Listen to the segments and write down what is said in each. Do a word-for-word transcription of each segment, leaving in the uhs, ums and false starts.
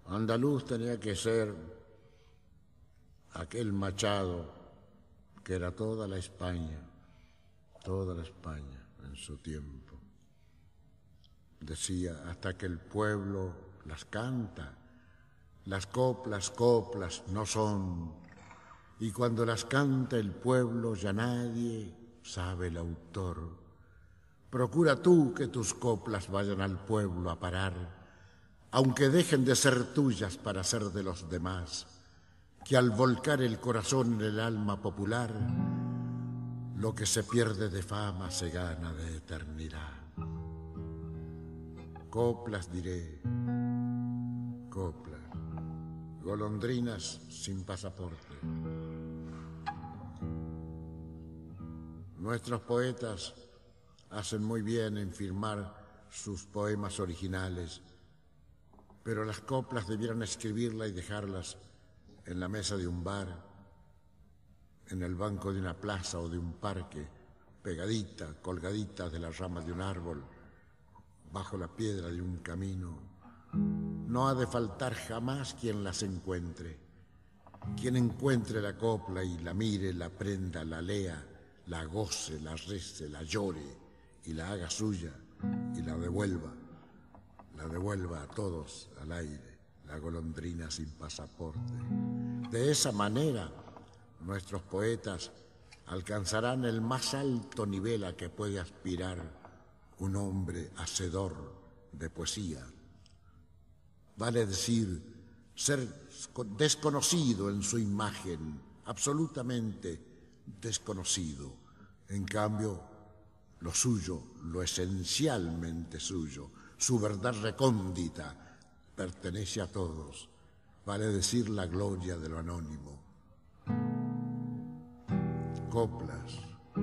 Andaluz tenía que ser aquel Machado que era toda la España, toda la España en su tiempo. Decía, hasta que el pueblo las canta, las coplas, coplas no son, y cuando las canta el pueblo ya nadie sabe el autor. Procura tú que tus coplas vayan al pueblo a parar, aunque dejen de ser tuyas para ser de los demás, que al volcar el corazón en el alma popular, lo que se pierde de fama se gana de eternidad. Coplas diré, coplas, golondrinas sin pasaporte. Nuestros poetas hacen muy bien en firmar sus poemas originales, pero las coplas debieran escribirlas y dejarlas en la mesa de un bar, en el banco de una plaza o de un parque, pegadita, colgadita de las ramas de un árbol, bajo la piedra de un camino. No ha de faltar jamás quien las encuentre, quien encuentre la copla y la mire, la prenda, la lea, la goce, la rece, la llore y la haga suya y la devuelva, la devuelva a todos al aire, la golondrina sin pasaporte. De esa manera, nuestros poetas alcanzarán el más alto nivel a que puede aspirar un hombre hacedor de poesía. Vale decir, ser desconocido en su imagen, absolutamente desconocido. En cambio, lo suyo, lo esencialmente suyo, su verdad recóndita, pertenece a todos. Vale decir la gloria de lo anónimo. Coplas.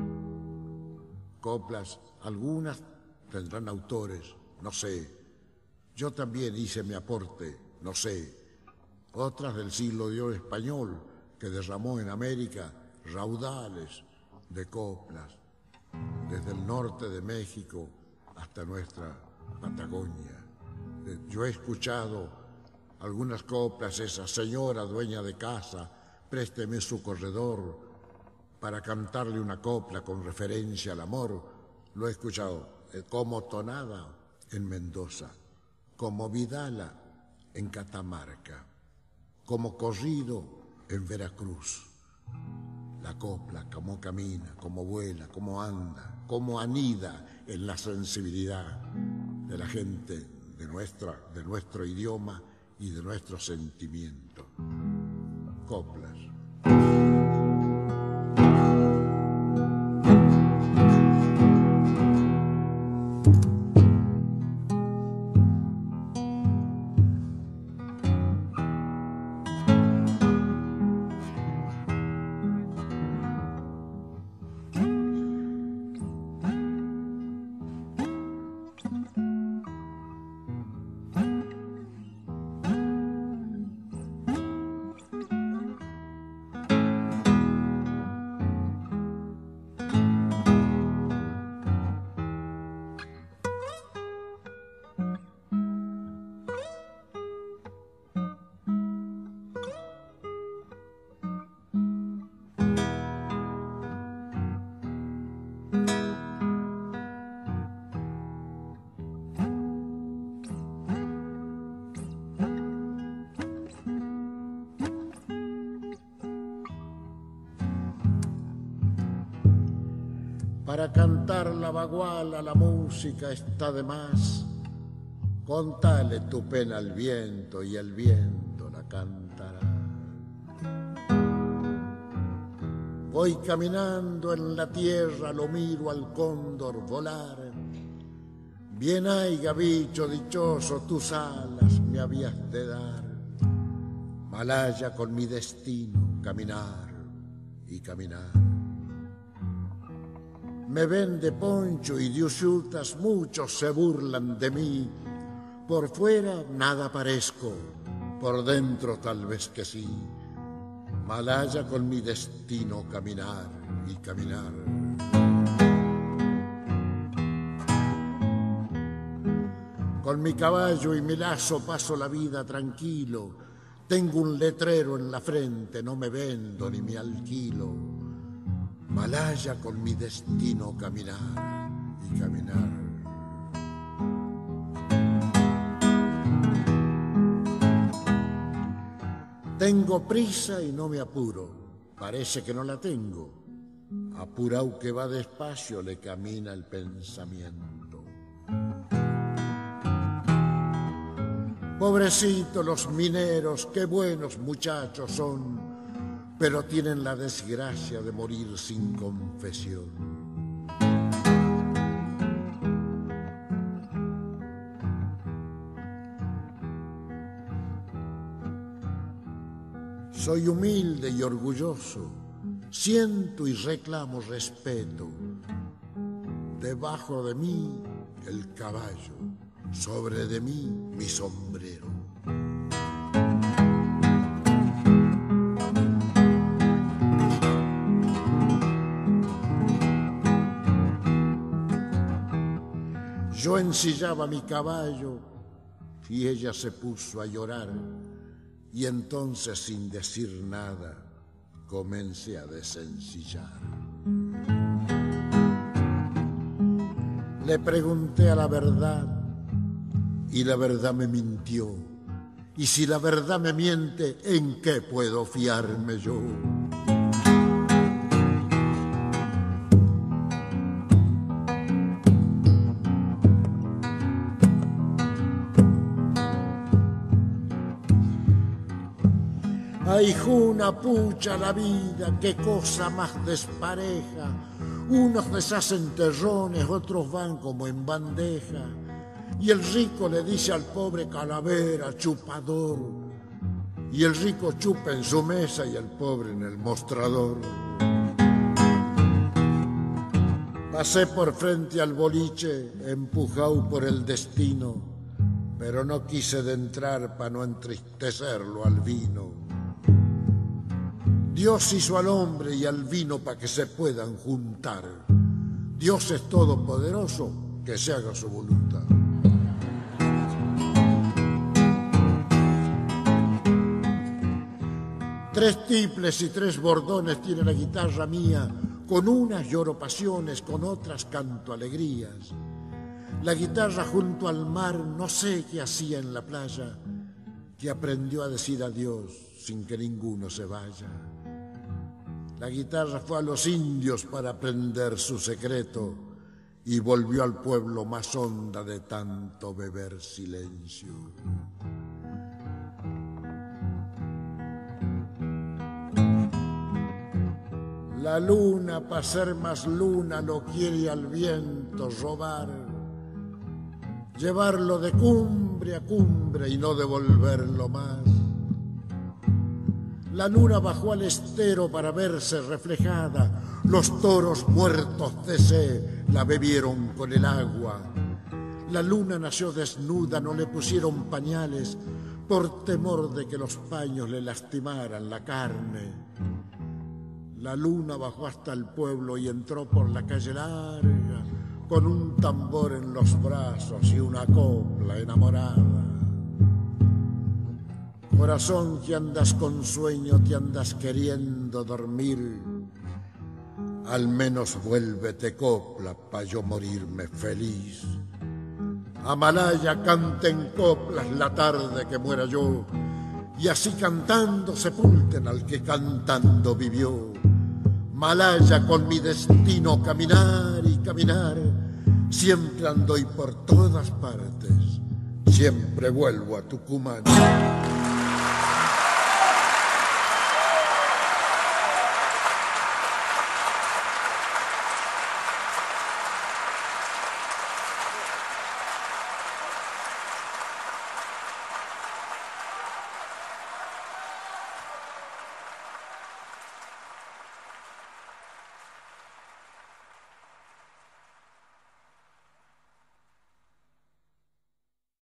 Coplas, algunas tendrán autores, no sé. Yo también hice mi aporte, no sé. Otras del siglo de oro español, que derramó en América raudales de coplas, desde el norte de México hasta nuestra Patagonia. Yo he escuchado algunas coplas, esa señora dueña de casa, présteme su corredor para cantarle una copla con referencia al amor. Lo he escuchado como tonada en Mendoza, como vidala en Catamarca, como corrido en Veracruz. La copla, cómo camina, cómo vuela, cómo anda, cómo anida en la sensibilidad de la gente de, nuestra, de nuestro idioma y de nuestro sentimiento. Coplas. Para cantar la baguala, la música está de más. Contale tu pena al viento y el viento la cantará. Voy caminando en la tierra, lo miro al cóndor volar. Bien haiga, bicho dichoso, tus alas me habías de dar. Malaya con mi destino, caminar y caminar. Me ven de poncho y de usutas, muchos se burlan de mí. Por fuera nada parezco, por dentro tal vez que sí. Malaya con mi destino, caminar y caminar. Con mi caballo y mi lazo paso la vida tranquilo. Tengo un letrero en la frente, no me vendo ni me alquilo. Malaya con mi destino caminar y caminar. Tengo prisa y no me apuro, parece que no la tengo. Apurao que va despacio le camina el pensamiento. Pobrecitos los mineros, qué buenos muchachos son, pero tienen la desgracia de morir sin confesión. Soy humilde y orgulloso, siento y reclamo respeto. Debajo de mí el caballo, sobre de mí mi sombrero. Yo ensillaba mi caballo y ella se puso a llorar, y entonces sin decir nada comencé a desensillar. Le pregunté a la verdad y la verdad me mintió. Y si la verdad me miente, ¿en qué puedo fiarme yo? Ay, juna, pucha la vida, qué cosa más despareja. Unos deshacen terrones, otros van como en bandeja. Y el rico le dice al pobre calavera, chupador. Y el rico chupa en su mesa y el pobre en el mostrador. Pasé por frente al boliche, empujado por el destino, pero no quise de entrar para no entristecerlo al vino. Dios hizo al hombre y al vino para que se puedan juntar. Dios es todopoderoso, que se haga su voluntad. Tres tiples y tres bordones tiene la guitarra mía, con unas lloro pasiones, con otras canto alegrías. La guitarra junto al mar, no sé qué hacía en la playa, que aprendió a decir adiós sin que ninguno se vaya. La guitarra fue a los indios para aprender su secreto y volvió al pueblo más honda de tanto beber silencio. La luna, para ser más luna, lo quiere al viento robar, llevarlo de cumbre a cumbre y no devolverlo más. La luna bajó al estero para verse reflejada. Los toros muertos de sed la bebieron con el agua. La luna nació desnuda, no le pusieron pañales por temor de que los paños le lastimaran la carne. La luna bajó hasta el pueblo y entró por la calle larga con un tambor en los brazos y una copla enamorada. Corazón que andas con sueño, te andas queriendo dormir, al menos vuélvete copla pa' yo morirme feliz. Amalaya, canten coplas la tarde que muera yo, y así cantando sepulten al que cantando vivió. Malaya, con mi destino caminar y caminar, siempre ando y por todas partes, siempre vuelvo a Tucumán.